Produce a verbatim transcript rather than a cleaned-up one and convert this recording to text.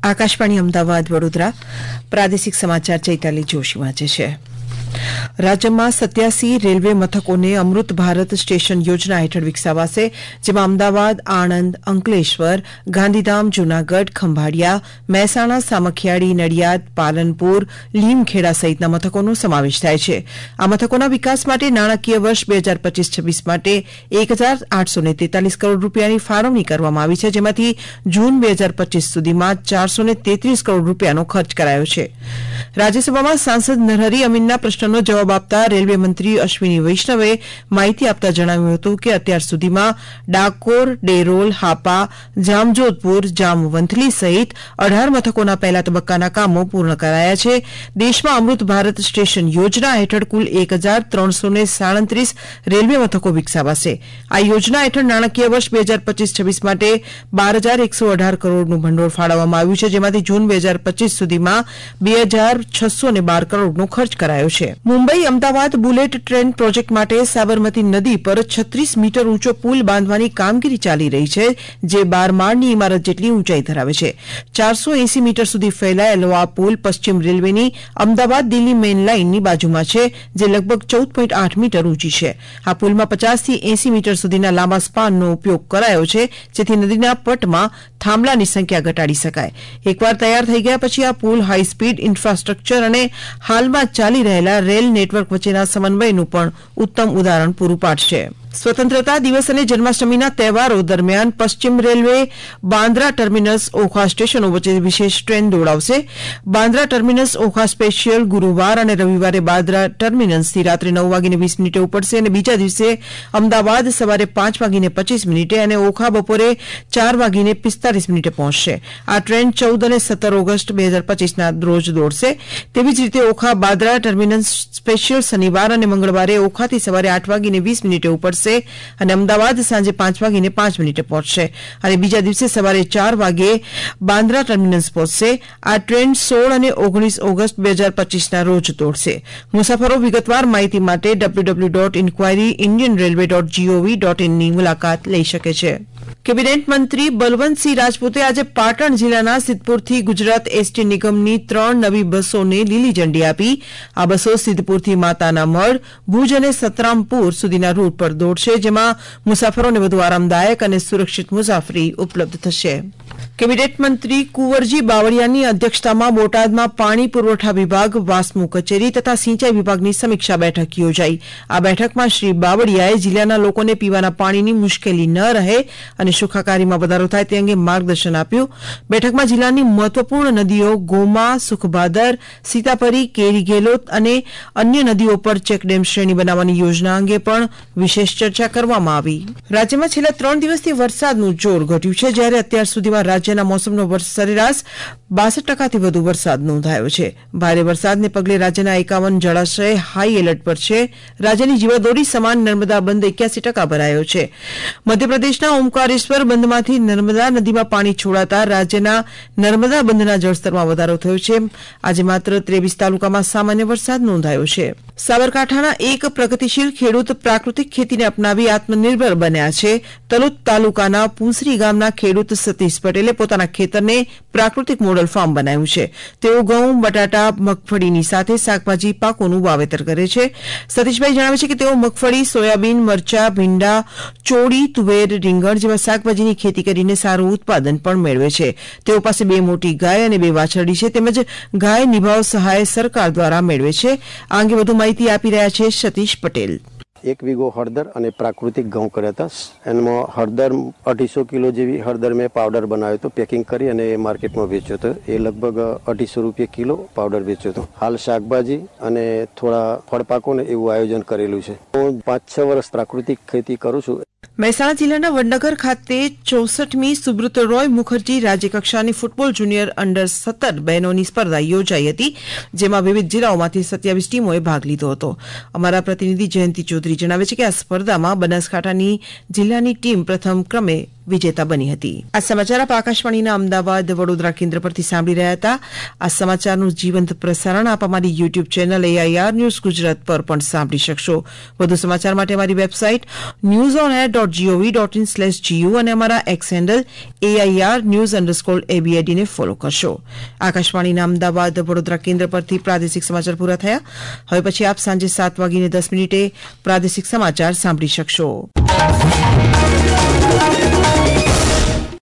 આકાશવાણી અમદાવાદ વડોદરા પ્રાદેશિક સમાચાર ચૈતાલી જોશી વાંચે છે. રાજ્યમાં સત્યાસી રેલવે મથકોને અમૃત ભારત સ્ટેશન યોજના હેઠળ વિકસાવાશે, જેમાં અમદાવાદ, આણંદ, અંકલેશ્વર, ગાંધીધામ, જૂનાગઢ, ખંભાળિયા, મહેસાણા, સામખિયાળી, નડિયાદ, પાલનપુર, લીમખેડા સહિતના મથકોનો સમાવેશ થાય છે. આ મથકોના વિકાસ માટે નાણાકીય વર્ષ બે હજાર પચીસ છવ્વીસ માટે એક હજાર આઠસો ને તેતાલીસ કરોડ રૂપિયાની ફાળવણી કરવામાં આવી છે, જેમાંથી જૂન બે હજાર પચીસ સુધીમાં ચારસો ને તેત્રીસ કરોડ રૂપિયાનો ખર્ચ કરાયો છે. રાજ્યસભામાં સાંસદ નરહરી અમીનના પ્રશ્નનો જવાબ આપતા રેલવે મંત્રી અશ્વિની વૈષ્ણવે માહિતી આપતા જણાવ્યું હતું કે અત્યાર સુધીમાં ડાકોર, ડેરોલ, હાપા, જામજોધપુર, જામવંથલી સહિત અઢાર મથકોના પહેલા તબક્કાના કામો પૂર્ણ કરાયા છે. દેશમાં અમૃત ભારત સ્ટેશન યોજના હેઠળ કુલ એક હજાર ત્રણસો ને સાડત્રીસ રેલવે મથકો વિકસાવાશે. આ યોજના હેઠળ નાણાકીય વર્ષ બે હજાર પચીસ છવ્વીસ માટે બાર હજાર એકસો અઢાર કરોડનું ભંડોળ ફાળવવામાં આવ્યું છે, જેમાંથી જૂન બે હજાર પચીસ સુધીમાં બે હજાર છસો ને બાર કરોડનો ખર્ચ કરાયો છે. Mumbai Ahmedabad bullet train project માટે સાબરમતી નદી પર છત્રીસ મીટર ઊંચો પુલ બાંધવાની કામગીરી ચાલી રહી છે, જે બાર માળની ઇમારત જેટલી ઊંચાઈ ધરાવે છે. ચારસો એસી મીટર સુધી ફેલાયેલો આ પુલ પશ્ચિમ રેલવેની અમદાવાદ દિલ્હી મેઇન લાઇનની બાજુમાં છે, જે લગભગ ચૌદ પોઈન્ટ આઠ મીટર ઊંચી છે. આ પુલમાં પચાસથી એસી મીટર સુધીના લાંબા સ્પાનનો ઉપયોગ કરાયો છે, જેથી નદીના પટમાં થાંભલાની સંખ્યા ઘટાડી શકાય. એકવાર તૈયાર થઈ ગયા પછી આ પુલ હાઈ સ્પીડ ઇન્ફ્રાસ્ટ્રક્ચર અને હાલમાં ચાલી રહેલા રેલ નેટવર્ક વચ્ચેના સમન્વયનું પણ ઉત્તમ ઉદાહરણ પૂરું પાડશે. સ્વતંત્રતા દિવસ અને જન્માષ્ટમીના તહેવારો દરમિયાન પશ્ચિમ રેલવે બાંદ્રા ટર્મિનસ ઓખા સ્ટેશનો વચ્ચે વિશેષ ટ્રેન દોડાવશે. બાંદ્રા ટર્મિનસ ઓખા સ્પેશિયલ ગુરુવાર અને રવિવારે બાંદ્રા ટર્મિનસથી રાત્રે નવ વાગીને વીસ મિનિટે ઉપડશે અને બીજા દિવસે અમદાવાદ સવારે પાંચ વાગીને પચીસ મિનિટે અને ઓખા બપોરે ચાર વાગીને પિસ્તાલીસ મિનિટે પહોંચશે. આ ટ્રેન ચૌદ અને સત્તર ઓગસ્ટ બે હજાર પચીસના રોજ દોડશે. તેવી જ રીતે ઓખા બાંદ્રા ટર્મિનસ સ્પેશિયલ શનિવાર અને મંગળવારે ઓખાથી સવારે આઠ વાગીને વીસ મિનિટે ઉપડશે અને અમદાવાદ સાંજે પાંચ વાગીને પાંચ મિનિટે પહોંચશે અને બીજા દિવસે સવારે ચાર વાગે બાંદ્રા ટર્મિનસ પહોંચશે. આ ટ્રેન સોળ અને ઓગણીસ ઓગસ્ટ બે હજાર પચીસના રોજ દોડશે. મુસાફરો વિગતવાર માહિતી માટે W W W dot inquiry Indian railway dot GOV dot ઇનની મુલાકાત લઈ શકે છે. કેબિનેટ મંત્રી બલવંતસિંહ રાજપૂતે આજે પાટણ જિલ્લાના સિદ્ધપુરથી ગુજરાત એસટી નિગમની ત્રણ નવી બસોને લીલી ઝંડી આપી. આ બસો સિદ્ધપુરથી માતાના મઢ, ભુજ અને સતરામપુર સુધીના રૂટ પર દોડશે, જેમાં મુસાફરોને વધુ આરામદાયક અને સુરક્ષિત મુસાફરી ઉપલબ્ધ થશે. કેબિનેટ મંત્રી કુંવરજી બાવળિયાની અધ્યક્ષતામાં બોટાદમાં પાણી પુરવઠા વિભાગ, વાસ્મો કચેરી તથા સિંચાઈ વિભાગની સમીક્ષા બેઠક યોજાઈ. આ બેઠકમાં શ્રી બાવળિયાએ જિલ્લાના લોકોને પીવાના પાણીની મુશ્કેલી ન રહે અને સુખાકારીમાં વધારો થાય તે અંગે માર્ગદર્શન આપ્યું. બેઠકમાં જિલ્લાની મહત્વપૂર્ણ નદીઓ ગોમા, સુખભાદર, સીતાપરી, કેરી ગેલોત અને અન્ય નદીઓ પર ચેકડેમ શ્રેણી બનાવવાની યોજના અંગે પણ વિશેષ ચર્ચા કરવામાં આવી. રાજ્યમાં છેલ્લા ત્રણ દિવસથી વરસાદનું જોર ઘટ્યું છે, જ્યારે અત્યાર સુધીમાં રાજ્યના મોસમનો સરેરાશ બાસઠ ટકાથી વધુ વરસાદ નોંધાયો છે. ભારે વરસાદને પગલે રાજ્યના એકાવન જળાશય હાઈ એલર્ટ પર છે. રાજ્યની જીવાદોરી સમાન નર્મદા બંધ એક્યાસી ટકા ભરાયો છે. મધ્યપ્રદેશના ઓમકારેશ્વર બંધમાંથી નર્મદા નદીમાં પાણી છોડાતા રાજ્યના નર્મદા બંધના જળસ્તરમાં વધારો થયો છે. આજે માત્ર ત્રેવીસ તાલુકામાં સામાન્ય વરસાદ નોંધાયો છે. સાબરકાંઠાના એક પ્રગતિશીલ ખેડૂત પ્રાકૃતિક ખેતીને અપનાવી આત્મનિર્ભર બન્યા છે. તલોદ તાલુકાના પુંસરી ગામના ખેડૂત સતીશ પટેલે પોતાના ખેતરને પ્રાકૃતિક મોડલ ફાર્મ બનાવ્યું છે. તેઓ ઘઉં, બટાટા, મગફળીની સાથે શાકભાજી પાકોનું વાવેતર કરે છે. સતીશભાઈ જણાવે છે કે તેઓ મગફળી, સોયાબીન, મરચા, ભીંડા, ચોળી, તુવેર, રીંગણ જેવા શાકભાજીની ખેતી કરીને સારું ઉત્પાદન પણ મેળવે છે. તેઓ પાસે બે મોટી ગાય અને બે વાછરડી છે, તેમજ ગાય નિભાવ સહાય સરકાર દ્વારા મેળવે છે. આ અંગે વધુ માહિતી આપી રહ્યા છે સતીશ પટેલ. એક વીઘો હળદર અને પ્રાકૃતિક ઘઉં કર્યા હતા. એમાં હળદર અઢીસો કિલો જેવી હળદર મેં પાવડર બનાવ્યો હતો, પેકિંગ કરી અને એ માર્કેટમાં વેચ્યો હતો. એ લગભગ અઢીસો રૂપિયા કિલો પાવડર વેચ્યો હતો. હાલ શાકભાજી અને થોડા ફળપાકો ને એવું આયોજન કરેલું છે. હું પાંચ છ વર્ષ પ્રાકૃતિક ખેતી કરું છું. મહેસાણા જિલ્લાના વડનગર ખાતે ચોસઠમી સુબ્રત રોય મુખર્જી રાજ્યકક્ષાની ફૂટબોલ જુનિયર અંડર સત્તર બહેનોની સ્પર્ધા યોજાઈ હતી, જેમાં વિવિધ જિલ્લાઓમાંથી સત્યાવીસ ટીમોએ ભાગ લીધો હતો. અમારા પ્રતિનિધિ જયંતિ ચૌધરી જણાવે છે કે આ સ્પર્ધામાં બનાસકાંઠાની જિલ્લાની ટીમ પ્રથમ ક્રમે વિજેતા બની હતી. આ સમાચાર આપ આકાશવાણીના અમદાવાદ વડોદરા કેન્દ્ર પરથી સાંભળી રહ્યા હતા. આ સમાચારનું જીવંત પ્રસારણ આપ અમારી YouTube channel AIR news Gujarat પર પણ સાંભળી શકશો. વધુ સમાચાર માટે અમારી website news on air dot GOV dot in slash GU અને અમારા X handle AIR news underscore એબીઆઈડીને ફોલો કરશો. આકાશવાણીના અમદાવાદ વડોદરા કેન્દ્ર પરથી પ્રાદેશિક સમાચાર પૂરા થયા. હવે પછી આપ સાંજે સાત વાગીને દસ મિનિટે પ્રાદેશિક સમાચાર સાંભળી શકશો.